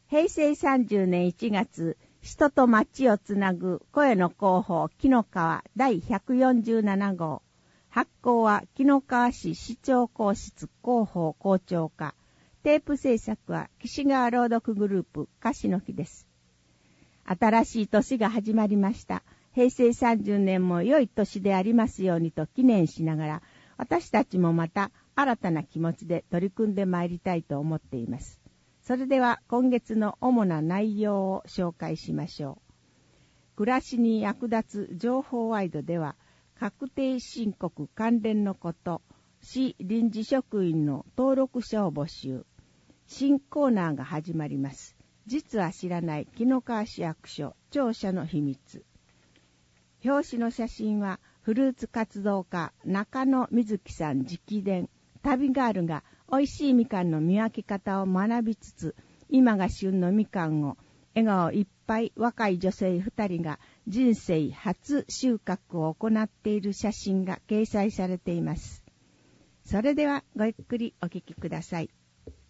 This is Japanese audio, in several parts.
平成30年1月、人と町をつなぐ声の広報紀の川第147号。発行は紀の川市市長公室広報校長課。テープ制作は岸川朗読グループ樫の木です。新しい年が始まりました。平成30年も良い年でありますようにと記念しながら、私たちもまた新たな気持ちで取り組んでまいりたいと思っています。それでは今月の主な内容を紹介しましょう。暮らしに役立つ情報ワイドでは、確定申告関連のこと、市臨時職員の登録者を募集。新コーナーが始まります。実は知らない紀の川市役所庁舎の秘密。表紙の写真はフルーツ活動家中野瑞希さん直伝。旅ガールが美味しいみかんの見分け方を学びつつ、今が旬のみかんを笑顔いっぱい若い女性2人が人生初収穫を行っている写真が掲載されています。それではごゆっくりお聞きください。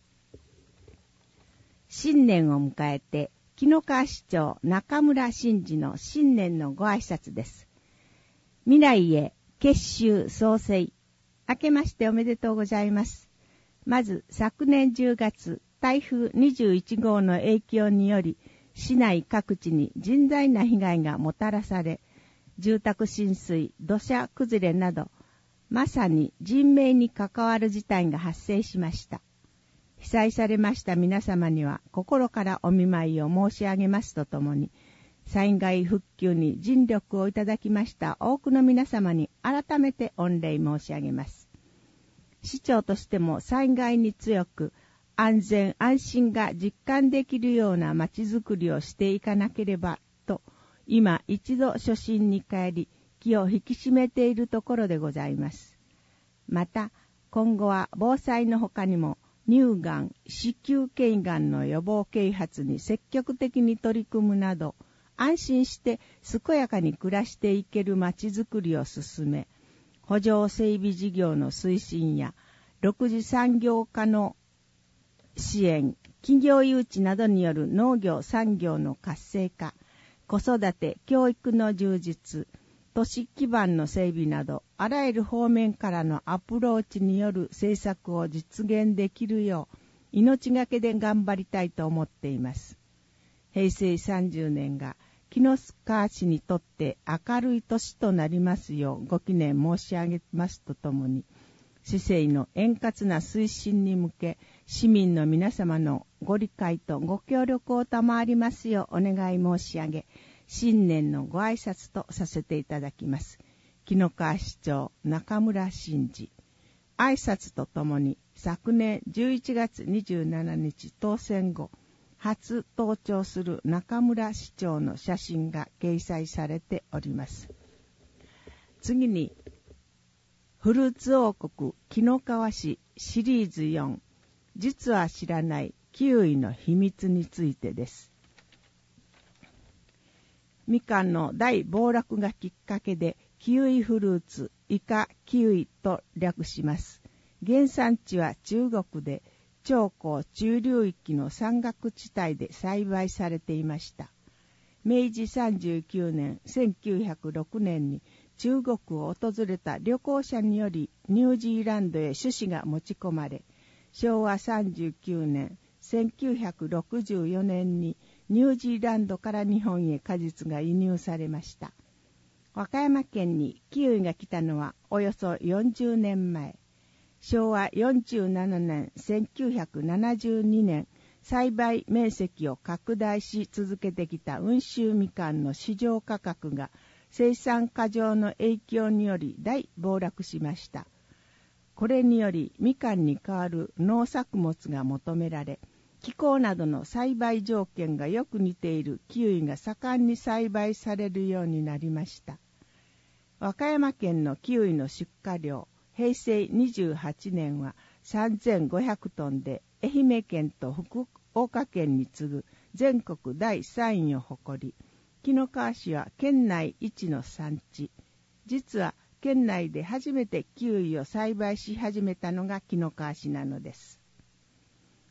新年を迎えて、紀の川市長中村真治の新年のご挨拶です。未来へ結集創生。明けましておめでとうございます。まず昨年10月、台風21号の影響により、市内各地に甚大な被害がもたらされ、住宅浸水、土砂崩れなど、まさに人命に関わる事態が発生しました。被災されました皆様には心からお見舞いを申し上げますとともに、災害復旧に尽力をいただきました多くの皆様に改めて御礼申し上げます。市長としても災害に強く、安全安心が実感できるようなまちづくりをしていかなければと、今一度初心に帰り、気を引き締めているところでございます。また、今後は防災の他にも、乳がん、子宮頸がんの予防啓発に積極的に取り組むなど、安心して健やかに暮らしていけるまちづくりを進め、補助整備事業の推進や、6次産業化の支援、企業誘致などによる農業産業の活性化、子育て、教育の充実、都市基盤の整備など、あらゆる方面からのアプローチによる政策を実現できるよう、命がけで頑張りたいと思っています。平成30年が紀の川市にとって明るい年となりますようご祈念申し上げますとともに、市政の円滑な推進に向け、市民の皆様のご理解とご協力を賜りますようお願い申し上げ、新年のご挨拶とさせていただきます。紀の川市長中村真治。挨拶とともに昨年11月27日当選後、初登庁する中村市長の写真が掲載されております。次に、フルーツ王国紀の川市シリーズ4、実は知らないキウイの秘密についてです。みかんの大暴落がきっかけでキウイフルーツ、イカキウイと略します。原産地は中国で、長江中流域の山岳地帯で栽培されていました。明治39年、1906年に中国を訪れた旅行者によりニュージーランドへ種子が持ち込まれ、昭和39年、1964年にニュージーランドから日本へ果実が輸入されました。和歌山県にキウイが来たのはおよそ40年前。昭和47年、1972年、栽培面積を拡大し続けてきた温州みかんの市場価格が生産過剰の影響により大暴落しました。これによりみかんに代わる農作物が求められ、気候などの栽培条件がよく似ているキウイが盛んに栽培されるようになりました。和歌山県のキウイの出荷量、平成28年は3500トンで、愛媛県と福岡県に次ぐ全国第3位を誇り、紀の川市は県内一の産地。実は県内で初めてキウイを栽培し始めたのが紀の川市なのです。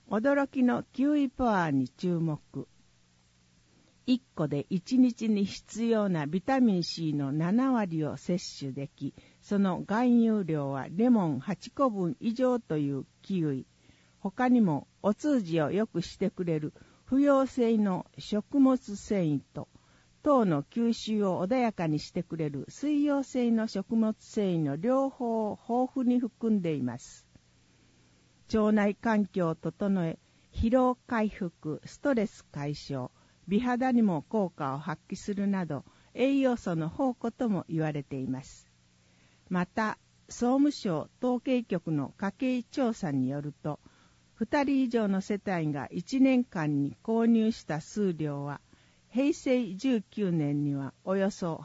驚きのキウイパワーに注目。1個で1日に必要なビタミン C の7割を摂取でき、その含有量はレモン8個分以上というキウイ。他にもお通じを良くしてくれる不溶性の食物繊維と、糖の吸収を穏やかにしてくれる水溶性の食物繊維の両方を豊富に含んでいます。腸内環境を整え、疲労回復、ストレス解消、美肌にも効果を発揮するなど、栄養素の宝庫とも言われています。また、総務省統計局の家計調査によると、2人以上の世帯が1年間に購入した数量は、平成19年にはおよそ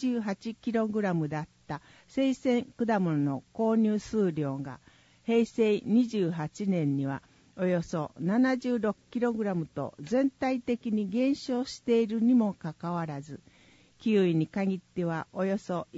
88kg だった生鮮果物の購入数量が、平成28年にはおよそ 76kg と全体的に減少しているにもかかわらず、キウイに限ってはおよそ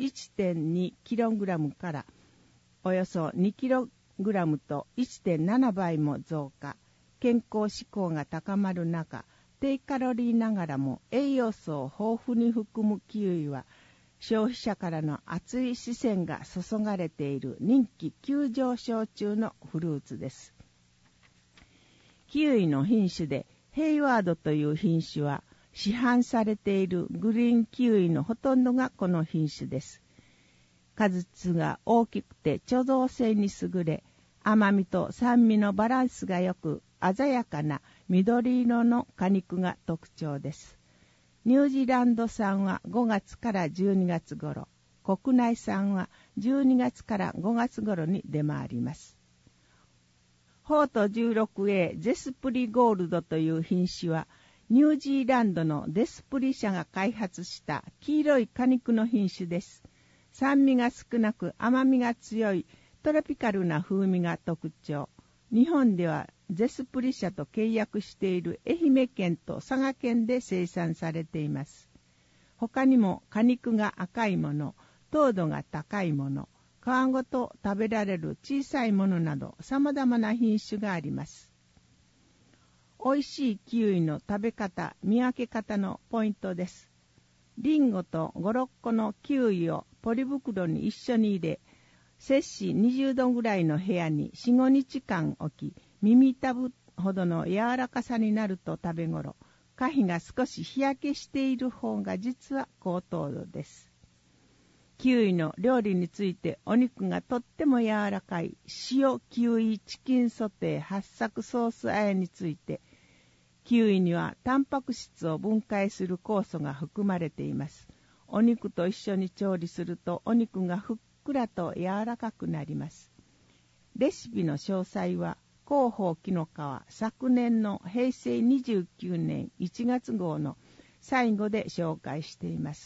1.2kg からおよそ 2kg と 1.7 倍も増加。健康志向が高まる中、低カロリーながらも栄養素を豊富に含むキウイは、消費者からの熱い視線が注がれている人気急上昇中のフルーツです。キウイの品種でヘイワードという品種は、市販されているグリーンキウイのほとんどがこの品種です。果実が大きくて貯蔵性に優れ、甘みと酸味のバランスが良く、鮮やかな緑色の果肉が特徴です。ニュージーランド産は5月から12月頃、国内産は12月から5月頃に出回ります。ホート 16A ゼスプリゴールドという品種は、ニュージーランドのデスプリ社が開発した黄色い果肉の品種です。酸味が少なく甘みが強いトロピカルな風味が特徴。日本ではゼスプリ社と契約している愛媛県と佐賀県で生産されています。他にも果肉が赤いもの、糖度が高いもの、皮ごと食べられる小さいものなど様々な品種があります。美味しいキウイの食べ方、見分け方のポイントです。リンゴと5、6個のキウイをポリ袋に一緒に入れ、摂氏20度ぐらいの部屋に 4、5日間置き、耳たぶほどの柔らかさになると食べ頃、果皮が少し日焼けしている方が実は高糖度です。キウイの料理についてお肉がとっても柔らかい塩キウイチキンソテー八作ソース和えについて、キウイにはタンパク質を分解する酵素が含まれています。お肉と一緒に調理するとお肉がふっくらと柔らかくなります。レシピの詳細は広報紀の川昨年の平成29年1月号の最後で紹介しています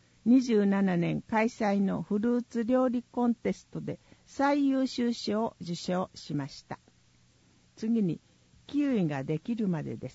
。27年開催のフルーツ料理コンテストで最優秀賞を受賞しました。次にキウイができるまでです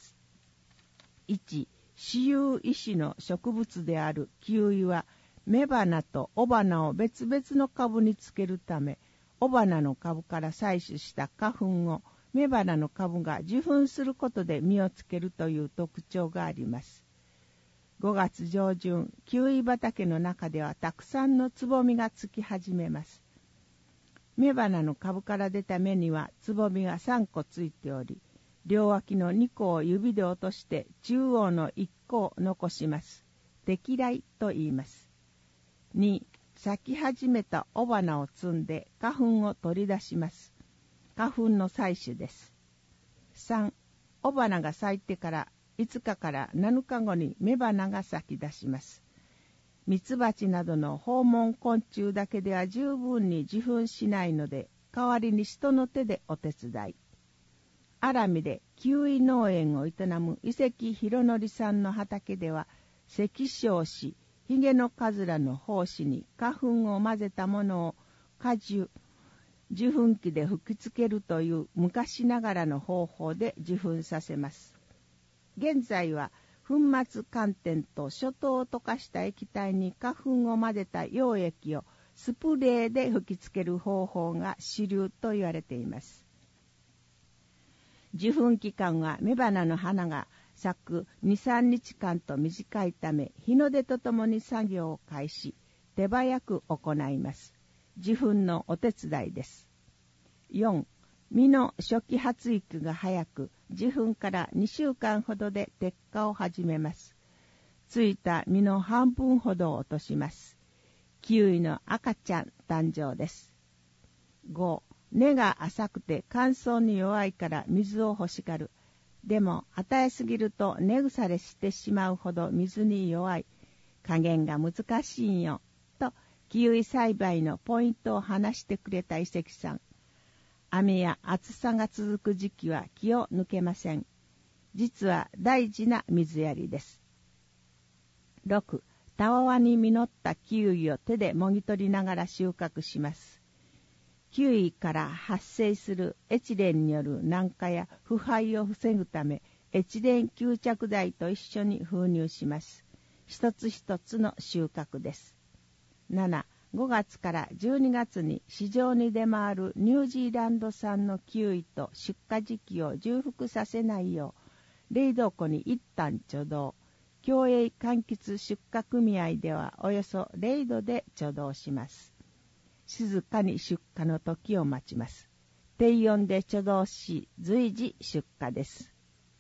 。1、私有異種の植物であるキウイは雌花と雄花を別々の株につけるため、雄花の株から採取した花粉を雌花の株が受粉することで実をつけるという特徴があります。5月上旬、キウイ畑の中ではたくさんのつぼみがつき始めます。雌花の株から出た芽にはつぼみが3個ついており、両脇の2個を指で落として中央の1個を残します。摘来と言います。2、咲き始めた雄花を摘んで花粉を取り出します。花粉の採取です。3、雄花が咲いてから5日から7日後に雌花が咲き出します。ミツバチなどの訪問昆虫だけでは十分に受粉しないので、代わりに人の手でお手伝い。アラミでキウイ農園を営む伊関博則さんの畑では、赤小子、ヒゲのカズラの胞子に花粉を混ぜたものを果樹、受粉機で吹きつけるという昔ながらの方法で受粉させます。現在は粉末寒天と初糖を溶かした液体に花粉を混ぜた溶液をスプレーで吹きつける方法が主流と言われています。 受粉期間は雌花の花が咲く 2,3 日間と短いため、日の出とともに作業を開始、手早く行います。受粉のお手伝いです。4、実の初期発育が早く、受粉から2週間ほどで摘果を始めます。ついた実の半分ほどを落とします。キウイの赤ちゃん誕生です。5、根が浅くて乾燥に弱いから水を欲しがる。でも与えすぎると根腐れしてしまうほど水に弱い。加減が難しいんよ。と、キウイ栽培のポイントを話してくれた伊関さん。雨や暑さが続く時期は気を抜けません。実は大事な水やりです。6、たわわに実ったキウイを手でもぎ取りながら収穫します。キウイから発生するエチレンによる軟化や腐敗を防ぐため、エチレン吸着剤と一緒に封入します。一つ一つの収穫です。7、5月から12月に市場に出回るニュージーランド産のキウイと出荷時期を重複させないよう、冷凍庫に一旦貯蔵。共栄柑橘出荷組合ではおよそ0度で貯蔵します。静かに出荷の時を待ちます。低温で貯蔵し、随時出荷です。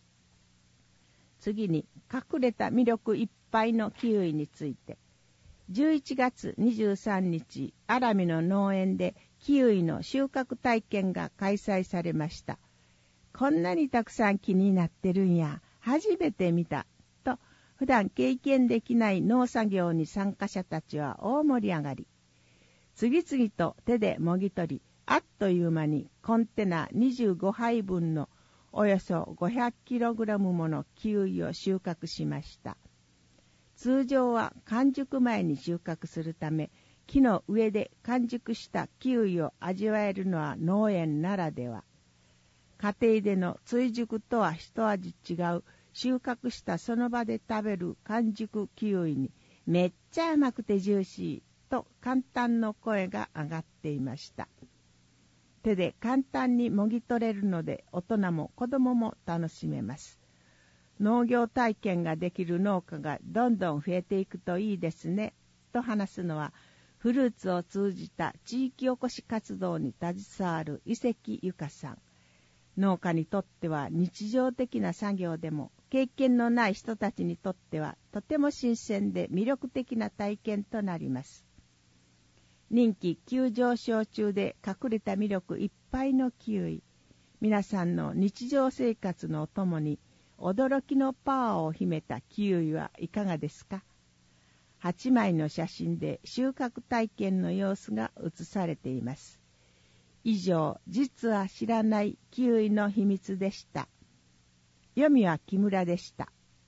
次に、隠れた魅力いっぱいのキウイについて。11月23日、荒見の農園でキウイの収穫体験が開催されました。こんなにたくさん木になってるんや、初めて見た、と、普段経験できない農作業に参加者たちは大盛り上がり。次々と手でもぎ取り、あっという間にコンテナ25杯分のおよそ 500kg ものキウイを収穫しました。通常は完熟前に収穫するため、木の上で完熟したキウイを味わえるのは農園ならでは。家庭での追熟とは一味違う収穫したその場で食べる完熟キウイにめっちゃ甘くてジューシーと簡単の声が上がっていました。手で簡単にもぎ取れるので大人も子供も楽しめます。農業体験ができる農家がどんどん増えていくといいですね、と話すのはフルーツを通じた地域おこし活動に携わる伊関由香さん。農家にとっては日常的な作業でも経験のない人たちにとってはとても新鮮で魅力的な体験となります。人気急上昇中で隠れた魅力いっぱいのキウイ。皆さんの日常生活のお供に驚きのパワーを秘めたキウイはいかがですか？ 8 枚の写真で収穫体験の様子が写されています。以上、実は知らないキウイの秘密でした。読みは木村でした。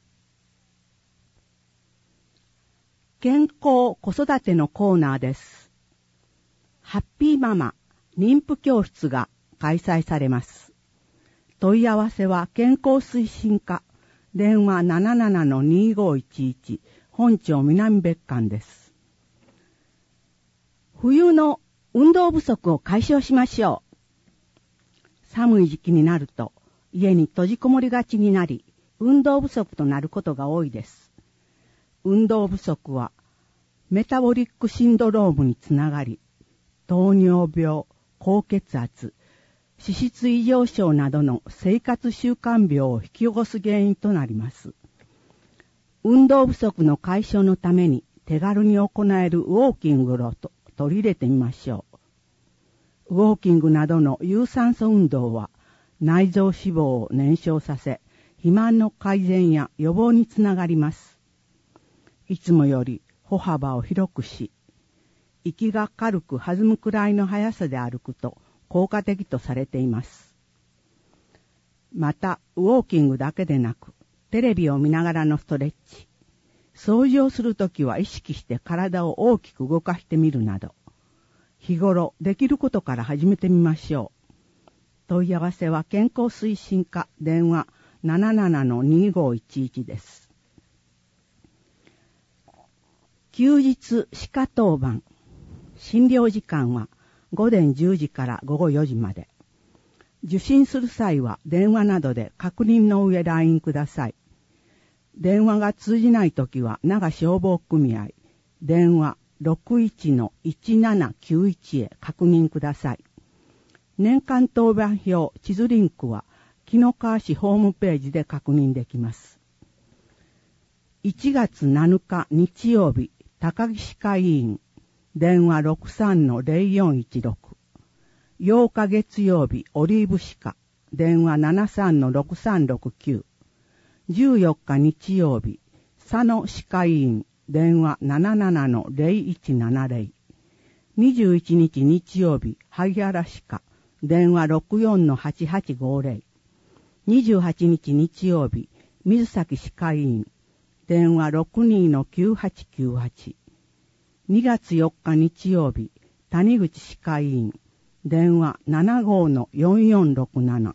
健康子育てのコーナーです。ハッピーママ妊婦教室が開催されます。問い合わせは健康推進課、電話 77-2511 本町南別館です。冬の運動不足を解消しましょう。寒い時期になると家に閉じこもりがちになり、運動不足となることが多いです。運動不足はメタボリックシンドロームにつながり、糖尿病、高血圧、脂質異常症などの生活習慣病を引き起こす原因となります。運動不足の解消のために手軽に行えるウォーキングを取り入れてみましょう。ウォーキングなどの有酸素運動は内臓脂肪を燃焼させ、肥満の改善や予防につながります。いつもより歩幅を広くし、息が軽く弾むくらいの速さで歩くと効果的とされています。また、ウォーキングだけでなく、テレビを見ながらのストレッチ、掃除をするときは意識して体を大きく動かしてみるなど、日頃できることから始めてみましょう。問い合わせは健康推進課、電話 77-2511 です。休日歯科当番、診療時間は午前10時から午後4時まで。 受診する際は電話などで確認の上 LINE ください。電話が通じないときは長消防組合電話 61-1791 へ確認ください。年間当番表地図リンクは紀の川市ホームページで確認できます。1月7日日曜日高木歯科医院電話 63-0416 8日月曜日オリーブ歯科電話 73-6369 14日日曜日佐野歯科医院電話 77-0170 21日日曜日萩原歯科電話 64-8850 28日日曜日水崎歯科医院電話 62-9898 2月4日日曜日谷口歯科医院電話 75-4467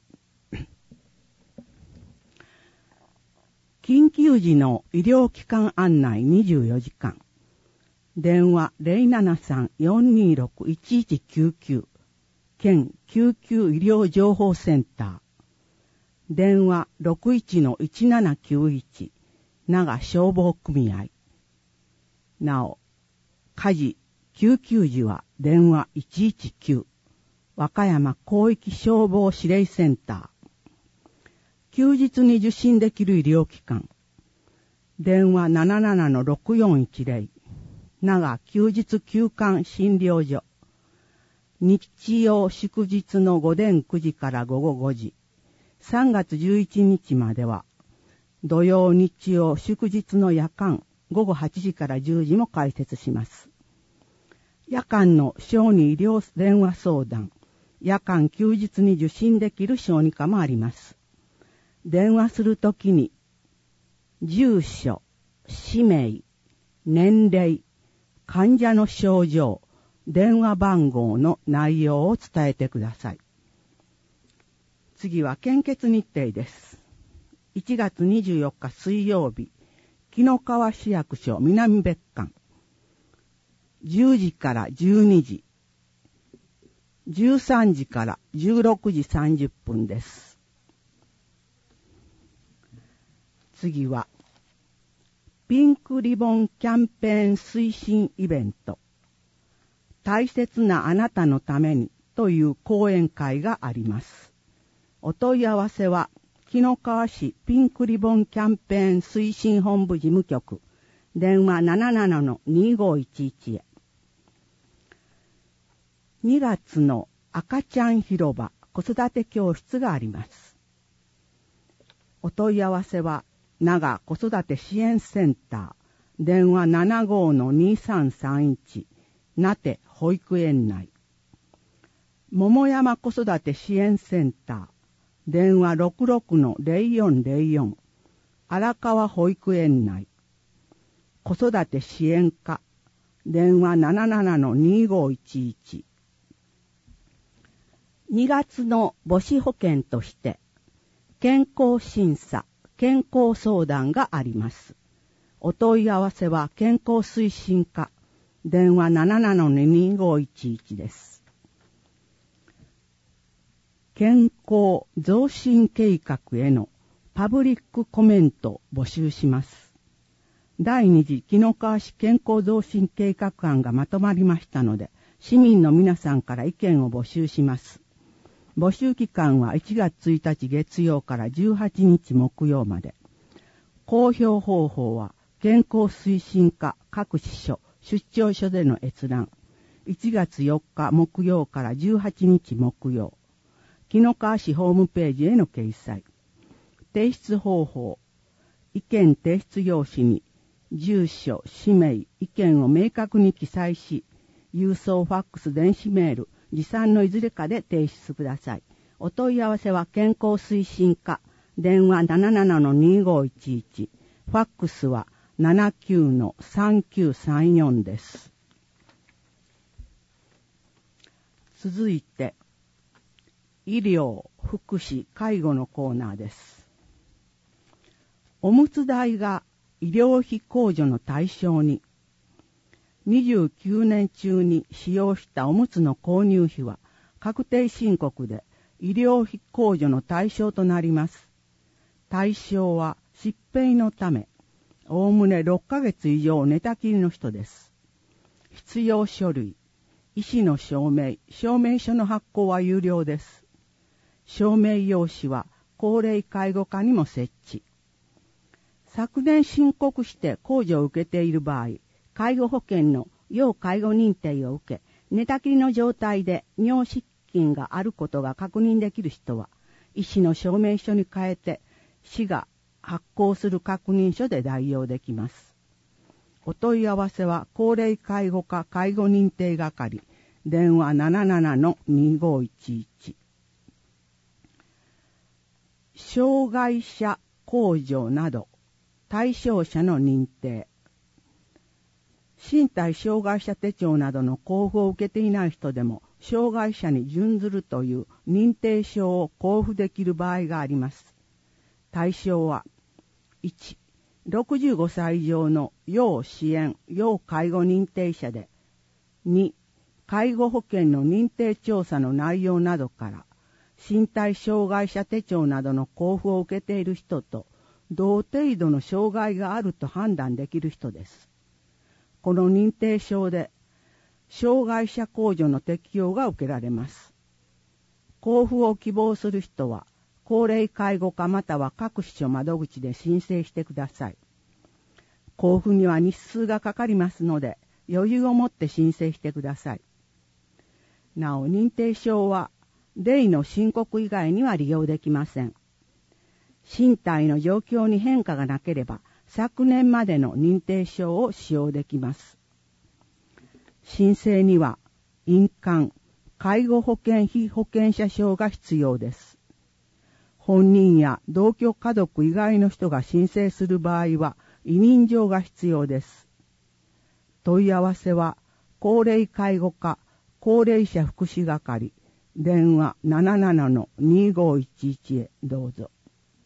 緊急時の医療機関案内24時間電話 073-426-1199 県救急医療情報センター電話 61-1791 長消防組合なお火事救急時は電話119和歌山広域消防指令センター休日に受診できる医療機関電話 77-6410 長休日休館診療所日曜祝日の午前9時から午後5時3月11日までは土曜日曜祝日の夜間午後8時から10時も開設します。夜間の小児医療電話相談夜間休日に受診できる小児科もあります。電話するときに住所、氏名、年齢、患者の症状、電話番号の内容を伝えてください。次は献血日程です。1月24日水曜日、紀の川市役所南別館、10時から12時、13時から16時30分です。次は、ピンクリボンキャンペーン推進イベント、大切なあなたのためにという講演会があります。お問い合わせは、紀の川市ピンクリボンキャンペーン推進本部事務局、電話 77-2511 へ。2月の赤ちゃん広場子育て教室があります。お問い合わせは、長子育て支援センター、電話 75-2331、なて保育園内。桃山子育て支援センター、電話 66-0404 荒川保育園内子育て支援課電話 77-2511 2月の母子保険として健康審査健康相談があります。お問い合わせは健康推進課電話 77-2511 です。健康増進計画へのパブリックコメントを募集します。第2次紀の川市健康増進計画案がまとまりましたので、市民の皆さんから意見を募集します。募集期間は1月1日月曜から18日木曜まで。公表方法は健康推進課各支所出張所での閲覧。1月4日木曜から18日木曜。紀の川市ホームページへの掲載。提出方法。意見提出用紙に住所、氏名、意見を明確に記載し、郵送ファックス、電子メール、持参のいずれかで提出ください。お問い合わせは健康推進課、電話 77-2511、ファックスは 79-3934 です。続いて、医療、福祉、介護のコーナーです。おむつ代が医療費控除の対象に、29年中に使用したおむつの購入費は確定申告で医療費控除の対象となります。対象は疾病のため、おおむね6ヶ月以上寝たきりの人です。必要書類、医師の証明書の発行は有料です。証明用紙は高齢介護課にも設置。昨年申告して控除を受けている場合、介護保険の要介護認定を受け、寝たきりの状態で尿失禁があることが確認できる人は、医師の証明書に変えて、市が発行する確認書で代用できます。お問い合わせは、高齢介護課介護認定係、電話 77-2511。障害者控除など、対象者の認定。身体障害者手帳などの交付を受けていない人でも、障害者に準ずるという認定証を交付できる場合があります。対象は、1、65歳以上の要支援・要介護認定者で、2、介護保険の認定調査の内容などから、身体障害者手帳などの交付を受けている人と、同程度の障害があると判断できる人です。この認定証で、障害者控除の適用が受けられます。交付を希望する人は、高齢介護課または各支所窓口で申請してください。交付には日数がかかりますので、余裕を持って申請してください。なお、認定証は、例の申告以外には利用できません。身体の状況に変化がなければ、昨年までの認定証を使用できます。申請には、印鑑、介護保険被保険者証が必要です。本人や同居家族以外の人が申請する場合は、委任状が必要です。問い合わせは、高齢介護課、高齢者福祉係、電話 77-2511 へどうぞ。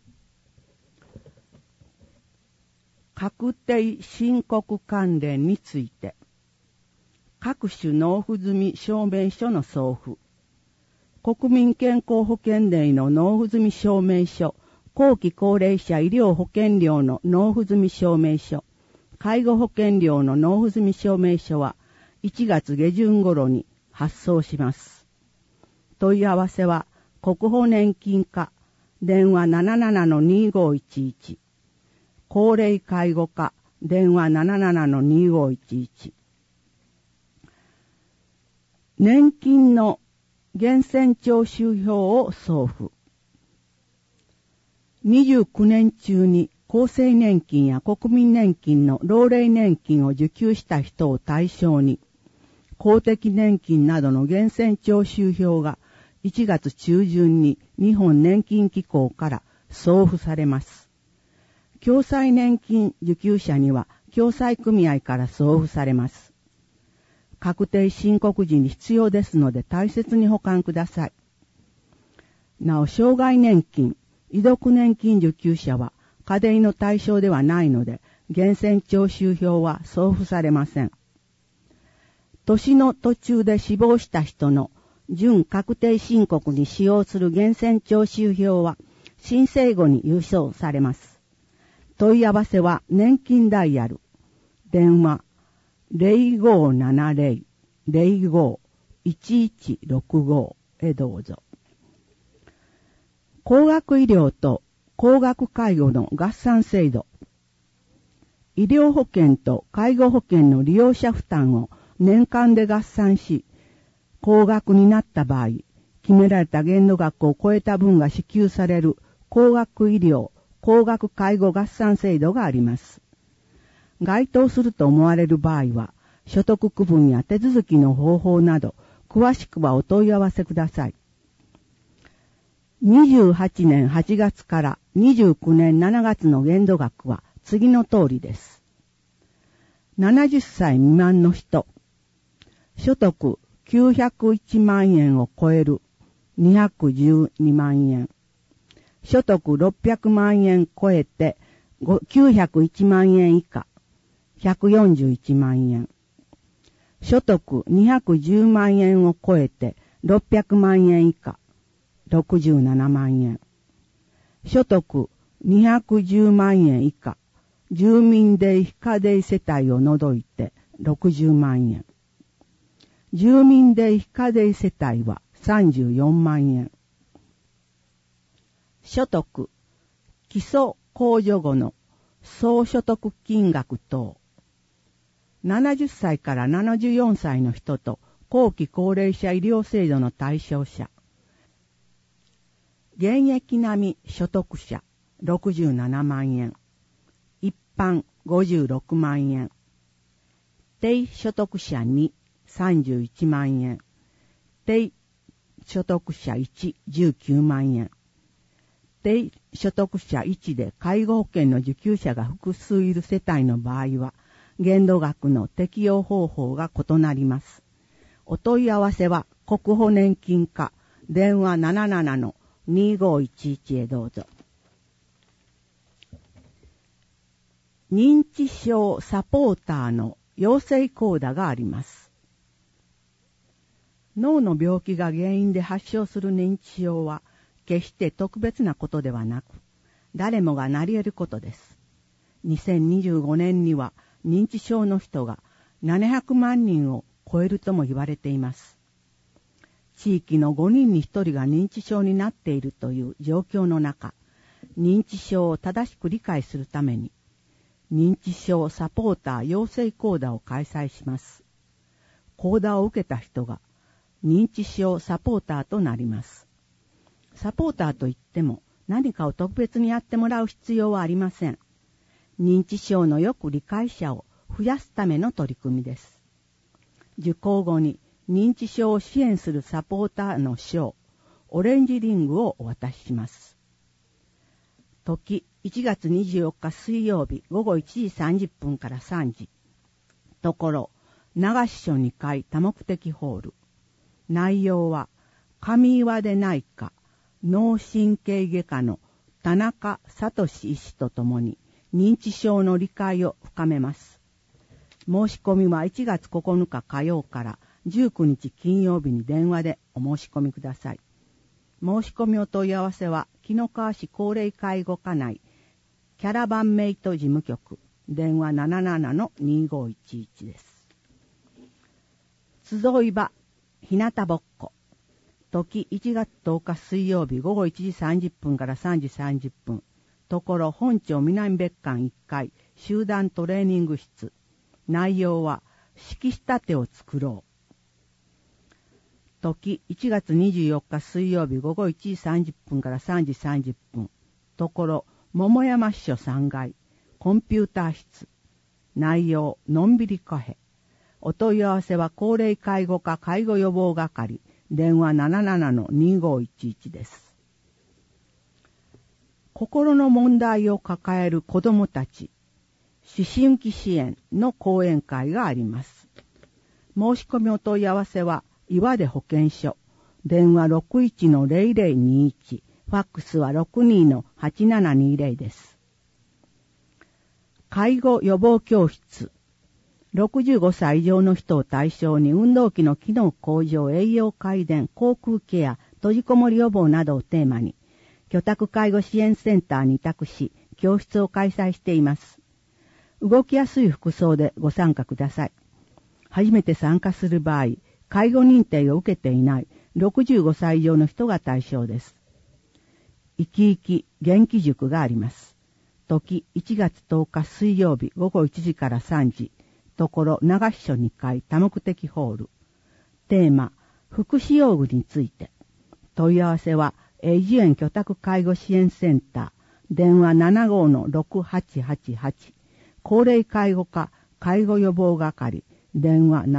確定申告関連について、各種納付済み証明書の送付、国民健康保険デーの納付済み証明書、後期高齢者医療保険料の納付済み証明書、介護保険料の納付済み証明書は1月下旬頃に発送します。問い合わせは国保年金課、電話 77-2511、高齢介護課、電話 77-2511。年金の源泉徴収票を送付。29年中に厚生年金や国民年金の老齢年金を受給した人を対象に、公的年金などの源泉徴収票が1月中旬に日本年金機構から送付されます。共済年金受給者には共済組合から送付されます。確定申告時に必要ですので大切に保管ください。なお、障害年金、遺族年金受給者は家電の対象ではないので、源泉徴収票は送付されません。年の途中で死亡した人の準確定申告に使用する源泉徴収票は申請後に郵送されます。問い合わせは年金ダイヤル、電話 0570-05-1165 へどうぞ。高額医療と高額介護の合算制度。医療保険と介護保険の利用者負担を年間で合算し、高額になった場合、決められた限度額を超えた分が支給される高額医療、高額介護合算制度があります。該当すると思われる場合は、所得区分や手続きの方法など、詳しくはお問い合わせください。28年8月から29年7月の限度額は次の通りです。70歳未満の人、所得901万円を超える212万円。所得600万円超えて901万円以下141万円。所得210万円を超えて600万円以下 67万円。所得210万円以下、住民税非課税世帯を除いて60万円。住民税非課税世帯は34万円。所得、基礎控除後の総所得金額等。70歳から74歳の人と後期高齢者医療制度の対象者。現役並み所得者67万円。一般56万円。低所得者2、31万円。低所得者1、19万円。低所得者1で介護保険の受給者が複数いる世帯の場合は、限度額の適用方法が異なります。お問い合わせは国保年金課電話 77-2511 へどうぞ。認知症サポーターの養成講座があります。脳の病気が原因で発症する認知症は決して特別なことではなく、誰もがなり得ることです。2025年には認知症の人が700万人を超えるとも言われています。地域の5人に1人が認知症になっているという状況の中、認知症を正しく理解するために、認知症サポーター養成講座を開催します。講座を受けた人が認知症サポーターとなります。サポーターといっても何かを特別にやってもらう必要はありません。認知症のよく理解者を増やすための取り組みです。受講後に認知症を支援するサポーターの賞、オレンジリングをお渡しします。時1月24日水曜日午後1時30分から3時。ところ、流し所2階多目的ホール。内容は、上岩出内科脳神経外科の田中聡医師とともに認知症の理解を深めます。申し込みは1月9日火曜から19日金曜日に電話でお申し込みください。申し込みお問い合わせは、紀の川市高齢介護課内キャラバンメイト事務局電話 77-2511 です。集い場日向ぼっこ。時1月10日水曜日午後1時30分から3時30分。ところ本町南別館1階集団トレーニング室。内容は色仕立てを作ろう。時1月24日水曜日午後1時30分から3時30分。ところ桃山支所3階コンピューター室。内容のんびりカフェ。お問い合わせは高齢介護課介護予防係電話 77-2511 です。心の問題を抱える子どもたち思春期支援の講演会があります。申し込みお問い合わせは岩出保健所電話 61-0021 ファックスは 62-8720 です。介護予防教室。65歳以上の人を対象に運動器の機能向上、栄養改善、口腔ケア、閉じこもり予防などをテーマに、居宅介護支援センターに委託し、教室を開催しています。動きやすい服装でご参加ください。初めて参加する場合、介護認定を受けていない65歳以上の人が対象です。生き生き元気塾があります。時1月10日水曜日午後1時から3時。ところ流し所2階多目的ホール。テーマ、福祉用具について。問い合わせは、永寿園居宅介護支援センター、電話 75-6888、高齢介護課介護予防係、電話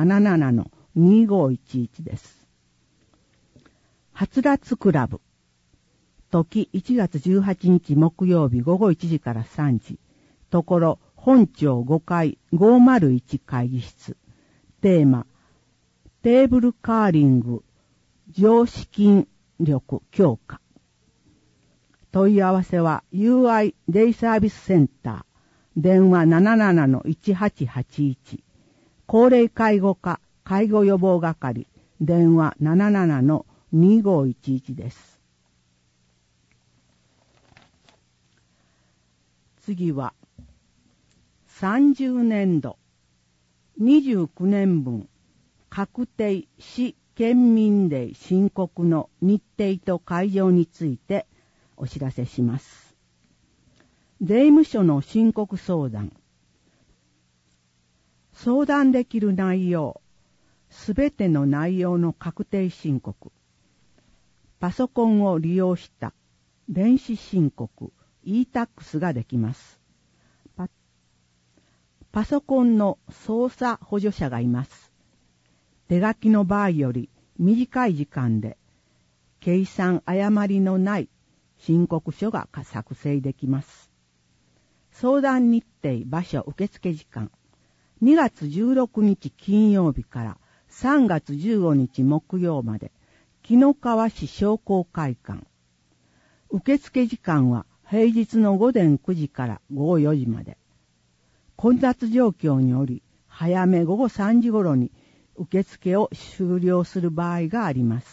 77-2511 です。はつらつクラブ。時1月18日木曜日午後1時から3時。ところ、本町5階501会議室。テーマ、テーブルカーリング、常識筋力強化。問い合わせは UI デイサービスセンター、電話 77-1881、高齢介護課介護予防係、電話 77-2511 です。 次は、30年度、29年分、確定市県民令申告の日程と会場についてお知らせします。税務署の申告相談。相談できる内容、すべての内容の確定申告。パソコンを利用した電子申告、e-tax ができます。パソコンの操作補助者がいます。手書きの場合より短い時間で、計算誤りのない申告書が作成できます。相談日程、場所、受付時間。2月16日金曜日から3月15日木曜まで、紀の川市商工会館。受付時間は平日の午前9時から午後4時まで。混雑状況により、早め午後3時頃に受付を終了する場合があります。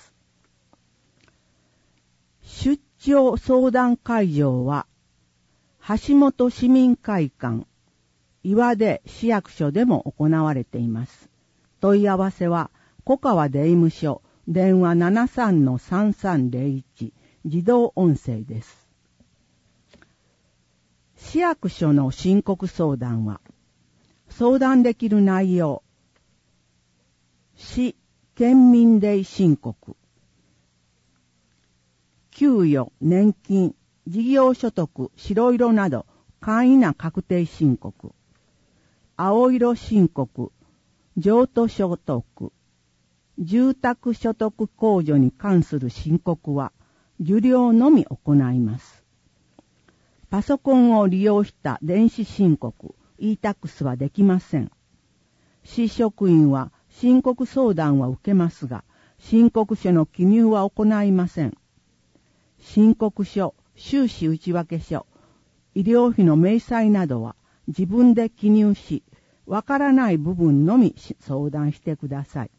出張相談会場は、橋本市民会館、岩出市役所でも行われています。問い合わせは、小川税務署、電話 73-3301、自動音声です。市役所の申告相談は、相談できる内容、市県民令申告、給与、年金、事業所得、白色など簡易な確定申告、青色申告、譲渡所得、住宅所得控除に関する申告は、受領のみ行います。パソコンを利用した電子申告、e-tax はできません。市職員は申告相談は受けますが、申告書の記入は行いません。申告書、収支内訳書、医療費の明細などは自分で記入し、わからない部分のみ相談してください。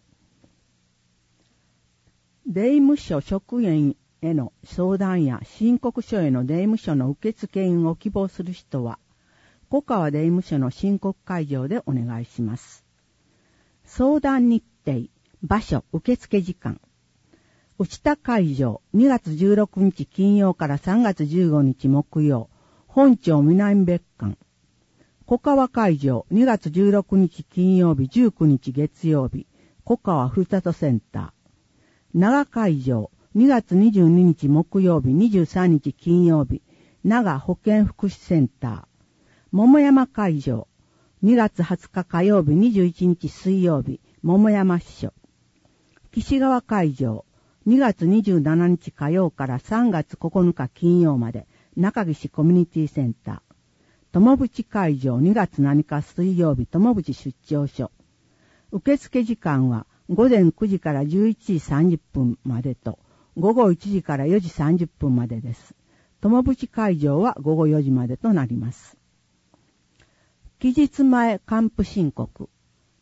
税務署職員への相談や申告書への税務署の受付員を希望する人は、小川税務署の申告会場でお願いします。相談日程、場所、受付時間。内田会場、2月16日金曜から3月15日木曜、本町南別館。小川会場、2月16日金曜日、19日月曜日、小川ふるさとセンター。長会場、2月22日木曜日、23日金曜日、長保健福祉センター。桃山会場、2月20日火曜日、21日水曜日、桃山支所。岸川会場、2月27日火曜から3月9日金曜まで、中岸コミュニティセンター。友淵会場、2月7日水曜日、友淵出張所。受付時間は、午前9時から11時30分までと、午後1時から4時30分までです。友淵会場は午後4時までとなります。期日前還付申告。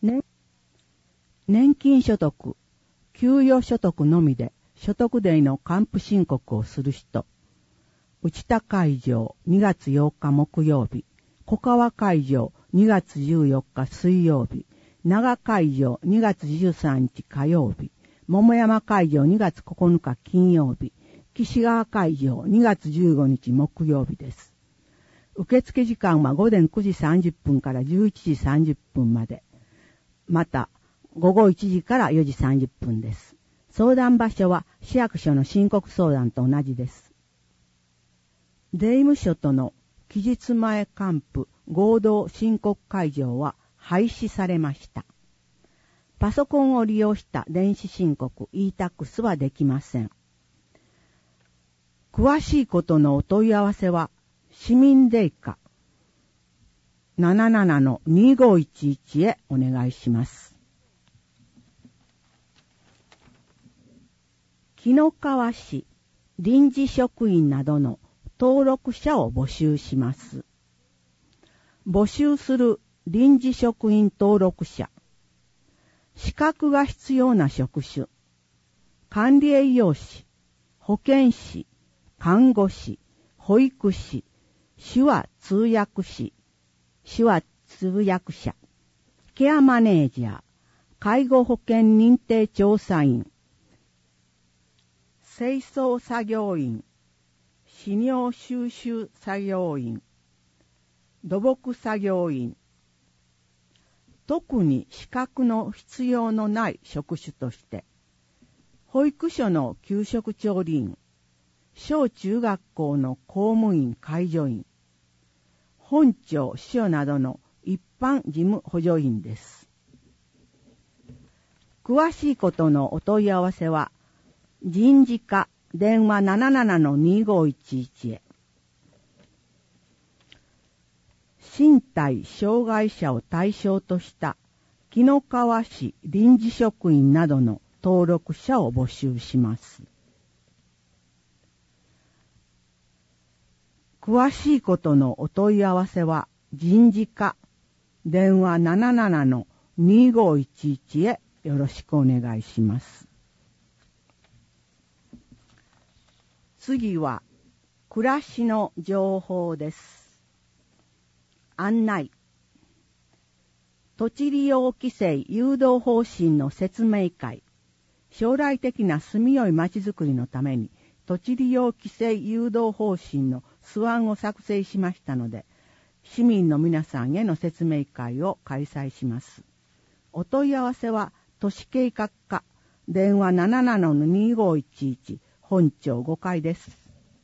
年金所得、給与所得のみで所得税の還付申告をする人。内田会場、2月8日木曜日。小川会場、2月14日水曜日。長会場、2月13日火曜日。桃山会場、2月9日金曜日。岸川会場、2月15日木曜日です。受付時間は午前9時30分から11時30分まで。また、午後1時から4時30分です。相談場所は市役所の申告相談と同じです。税務署との期日前還付合同申告会場は廃止されました。パソコンを利用した電子申告 e-tax はできません。詳しいことのお問い合わせは市民税課 77-2511 へお願いします。紀の川市臨時職員などの登録者を募集します。募集する臨時職員登録者。資格が必要な職種。管理栄養士、保健師、看護師、保育士、 手話通訳士、手話通訳者、ケアマネージャー、介護保険認定調査員、清掃作業員、飼料収集作業員、土木作業員、特に資格の必要のない職種として、保育所の給食調理員、小中学校の公務員介助員、本庁秘書などの一般事務補助員です。詳しいことのお問い合わせは、人事課電話 77-2511 へ。身体障害者を対象とした紀の川市臨時職員などの登録者を募集します。詳しいことのお問い合わせは人事課電話 77-2511 へよろしくお願いします。次は暮らしの情報です。案内。土地利用規制誘導方針の説明会。将来的な住みよいまちづくりのために土地利用規制誘導方針の素案を作成しましたので、市民の皆さんへの説明会を開催します。お問い合わせは都市計画課電話 77-2511 本庁5階です。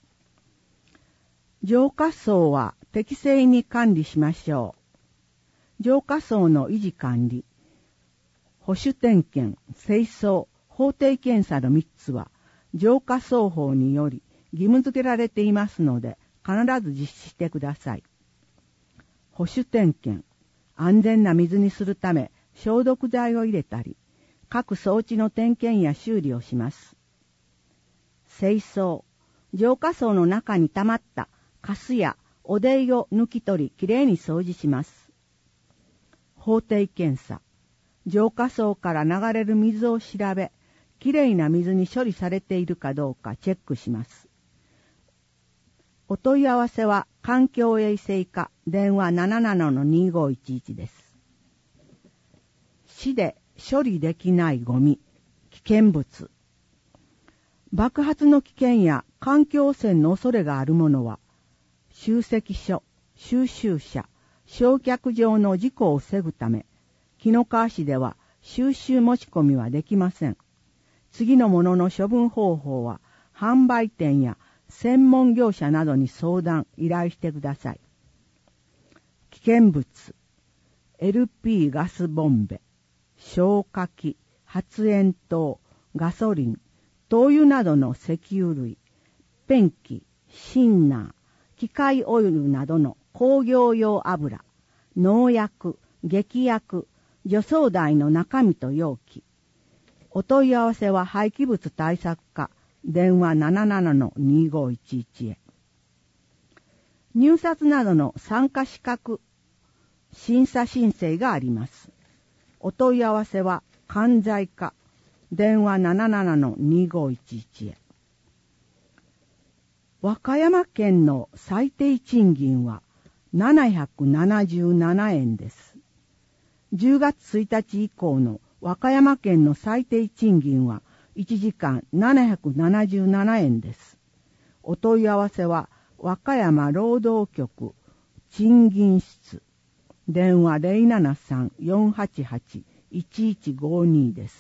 浄化槽は適正に管理しましょう。浄化槽の維持管理、保守点検、清掃、法定検査の3つは浄化槽法により義務付けられていますので必ず実施してください。保守点検、安全な水にするため消毒剤を入れたり、各装置の点検や修理をします。清掃、浄化槽の中に溜まったカスや汚泥を抜き取りきれいに掃除します。法定検査、浄化槽から流れる水を調べ、きれいな水に処理されているかどうかチェックします。お問い合わせは環境衛生課電話 77-2511 です。市で処理できないゴミ、危険物。爆発の危険や環境汚染の恐れがあるものは、集積所、収集車、焼却場の事故を防ぐため、紀の川市では収集持ち込みはできません。次のものの処分方法は、販売店や専門業者などに相談、依頼してください。危険物、LP ガスボンベ、消火器、発煙筒、ガソリン、灯油などの石油類、ペンキ、シンナー、機械オイルなどの工業用油、農薬、劇薬、除草剤の中身と容器。お問い合わせは廃棄物対策課電話 77-2511 へ。入札などの参加資格審査申請があります。お問い合わせは関西課電話 77-2511 へ。和歌山県の最低賃金は777円です。10月1日以降の和歌山県の最低賃金は1時間777円です。お問い合わせは和歌山労働局賃金室電話 073-488-1152 です。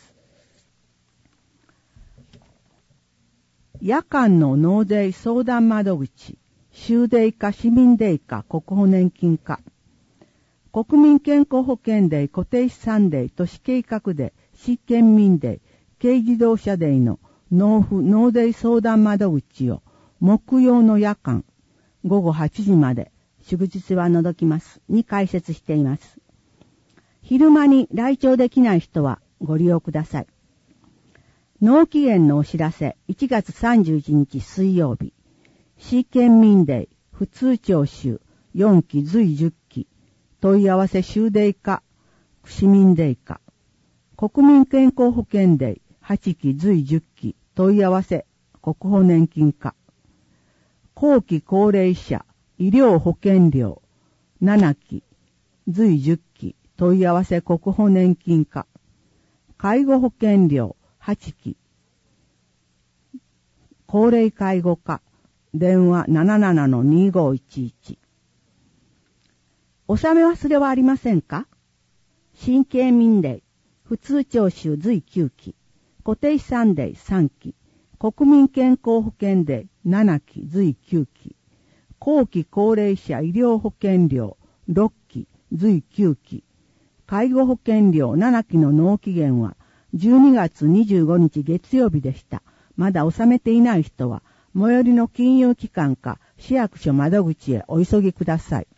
夜間の納税相談窓口、州税課、市民税課、国保年金課、国民健康保険税、固定資産税、都市計画税、市県民税、軽自動車税の納付納税相談窓口を木曜の夜間、午後8時まで、祝日は除きます、に開設しています。昼間に来庁できない人はご利用ください。納期限のお知らせ、1月31日水曜日、市県民税、普通徴収、4期随10期、問い合わせ州税課、市民税課、国民健康保険税、8期随10期、問い合わせ、国保年金課、後期高齢者、 医療保険料7期、随10期、問い合わせ国保年金課。介護保険料8期、高齢介護課。電話 77-2511。納め忘れはありませんか？新経民令、普通徴収随9期、固定資産税3期、国民健康保険税7期随9期、後期高齢者医療保険料6期随9期、介護保険料7期の納期限は12月25日月曜日でした。まだ納めていない人は、最寄りの金融機関か市役所窓口へお急ぎください。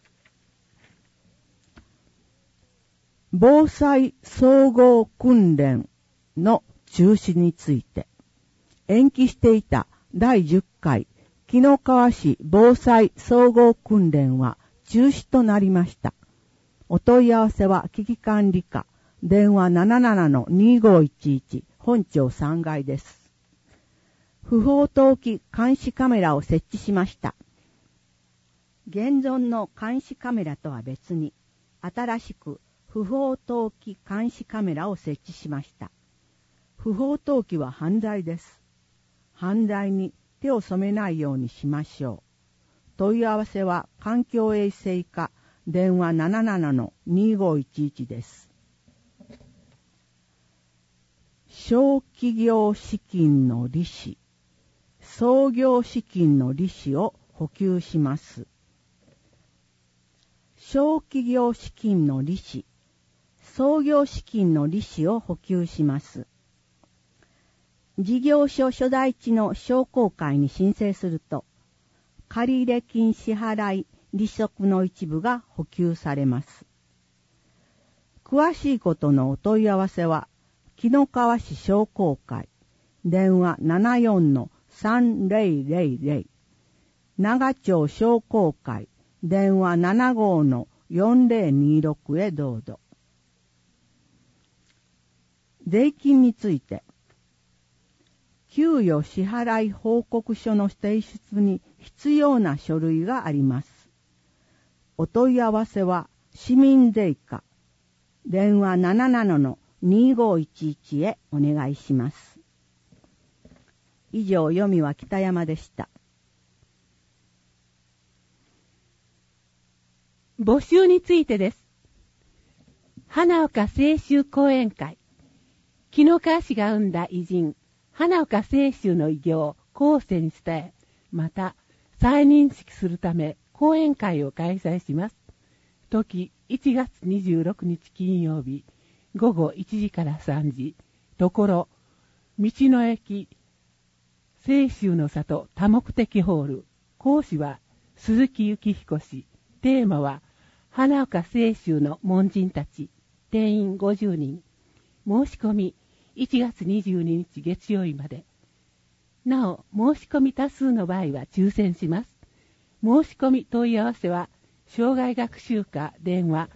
防災総合訓練の中止について、延期していた第10回紀の川市防災総合訓練は中止となりました。お問い合わせは危機管理課、電話 77-2511 本庁3階です。不法投棄監視カメラを設置しました。現存の監視カメラとは別に、新しく不法投棄監視カメラを設置しました。不法投棄は犯罪です。犯罪に手を染めないようにしましょう。問い合わせは環境衛生課、電話 77-2511 です。小企業資金の利子、創業資金の利子を補給します。小企業資金の利子、創業資金の利子を補給します。事業所所在地の商工会に申請すると、借入金支払い利息の一部が補給されます。詳しいことのお問い合わせは、紀の川市商工会、電話 74-3000、長町商工会、電話 75-4026 へどうぞ。税金について、給与支払い報告書の提出に必要な書類があります。お問い合わせは市民税課、電話 77-2511 へお願いします。以上、読みは北山でした。 募集についてです。花岡清舟講演会。紀の川市が生んだ偉人、花岡清舟の偉業を後世に伝え、また再認識するため講演会を開催します。時1月26日金曜日、午後1時から3時、ところ、道の駅、清舟の里多目的ホール、講師は鈴木幸彦氏、テーマは、花岡清舟の門人たち、定員50人、申し込み1月22日月曜日まで。なお、申し込み多数の場合は抽選します。申し込み問い合わせは、障害学習課電話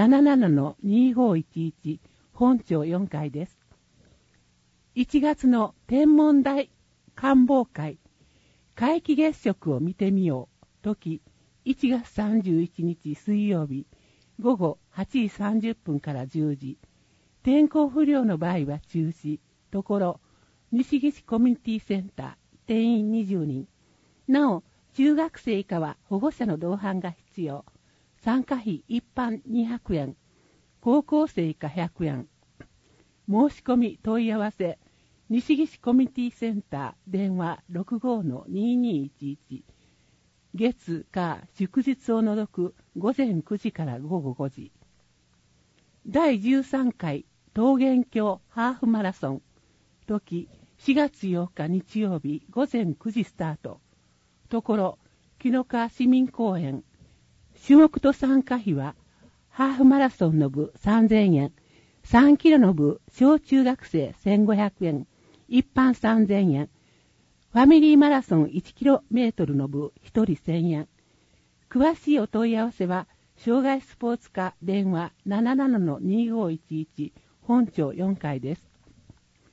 77-2511 本庁4階です。1月の天文台観望会、皆既月食を見てみよう。時、1月31日水曜日、午後8時30分から10時。天候不良の場合は中止。ところ、西岸コミュニティセンター、定員20人。なお、中学生以下は保護者の同伴が必要。参加費一般200円。高校生以下100円。申し込み問い合わせ、西岸コミュニティセンター、電話 65-2211。月、火、祝日を除く午前9時から午後5時。第13回桃源郷ハーフマラソン。時、4月8日日曜日午前9時スタート。ところ、紀の川市民公園。種目と参加費は、ハーフマラソンの部3000円、3キロの部小中学生1500円、一般3000円、ファミリーマラソン1キロメートルの部1人1000円。詳しいお問い合わせは、障害スポーツ課電話 77-2511 本庁4階です。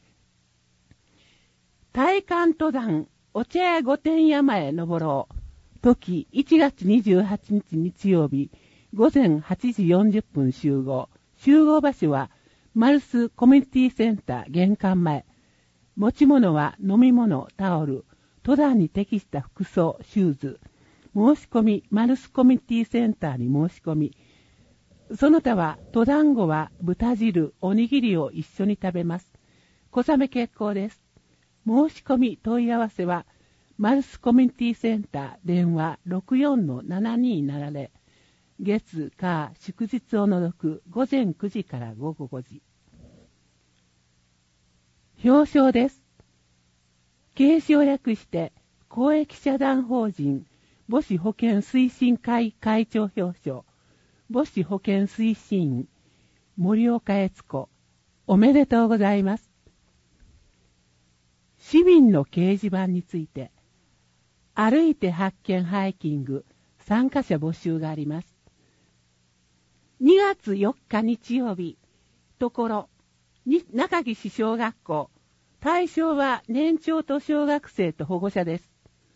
体幹登山お茶屋御殿山へ登ろう。 時1月28日日曜日午前8時40分集合。集合場所はマルスコミュニティセンター玄関前。持ち物は飲み物、タオル、登山に適した服装、シューズ。申し込み、マルスコミュニティセンターに申し込み。その他は、登山後は豚汁、おにぎりを一緒に食べます。小雨結構です。申し込み、問い合わせは、マルスコミュニティセンター、電話 64-7270。月、火、祝日を除く午前9時から午後5時。表彰です。警視を略して、公益社団法人、母子保健推進会会長表彰、母子保健推進員、森岡悦子、おめでとうございます。市民の掲示板について、歩いて発見ハイキング、参加者募集があります。2月4日日曜日、ところ、中岸市小学校、対象は年長と小学生と保護者です。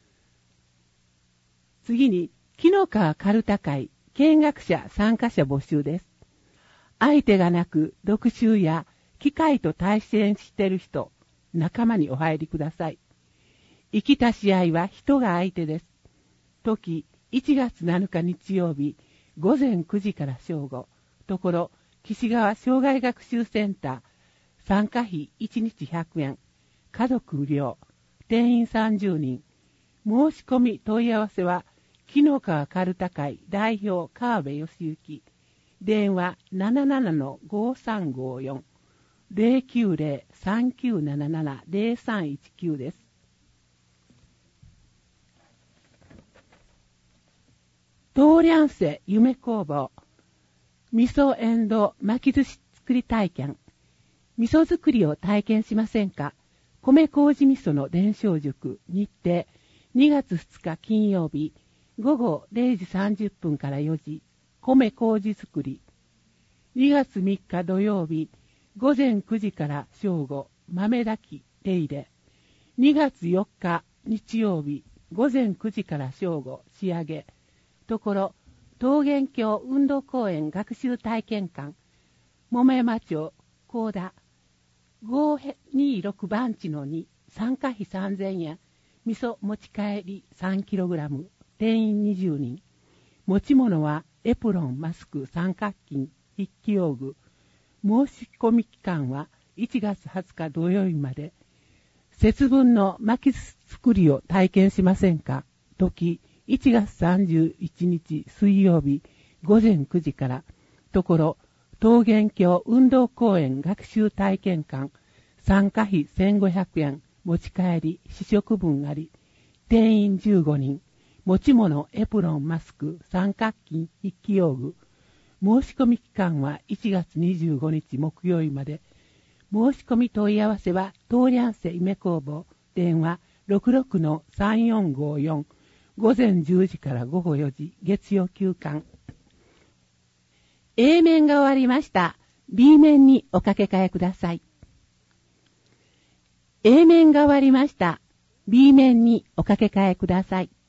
次に、木の川かるた会、見学者参加者募集です。相手がなく、読習や機械と対戦している人、仲間にお入りください。生きた試合は人が相手です。時、1月7日日曜日、午前9時から正午。ところ、岸川障害学習センター。参加費1日100円。家族無料。定員30人。申し込み問い合わせは、木の川かるた会代表川辺義行。電話 77-5354。090-3977-0319 です。東涼瀬夢工房。味噌エンド巻き寿司作り体験。味噌作りを体験しませんか？米麹味噌の伝承塾。日程2月2日金曜日午後0時30分から4時。米麹作り。2月3日土曜日午前9時から正午。豆炊き手入れ。2月4日日曜日午前9時から正午。仕上げ。ところ、桃源郷運動公園学習体験館、桃山町、高田、526番地の2、参加費3000円、味噌持ち帰り 3kg、定員20人、持ち物はエプロン、マスク、三角巾、筆記用具、申し込み期間は1月20日土曜日まで、節分の巻き作りを体験しませんか？時、1月31日水曜日午前9時から、ところ、桃源郷運動公園学習体験館、参加費1500円、持ち帰り、試食分あり、定員15人、持ち物、エプロン、マスク、三角巾、筆記用具、申し込み期間は1月25日木曜日まで、申し込み問い合わせは、東涼瀬夢工房、電話 66-3454、午前10時から午後4時、月曜休館。A 面が終わりました。B 面にお掛け替えください。A 面が終わりました。B 面にお掛け替えください。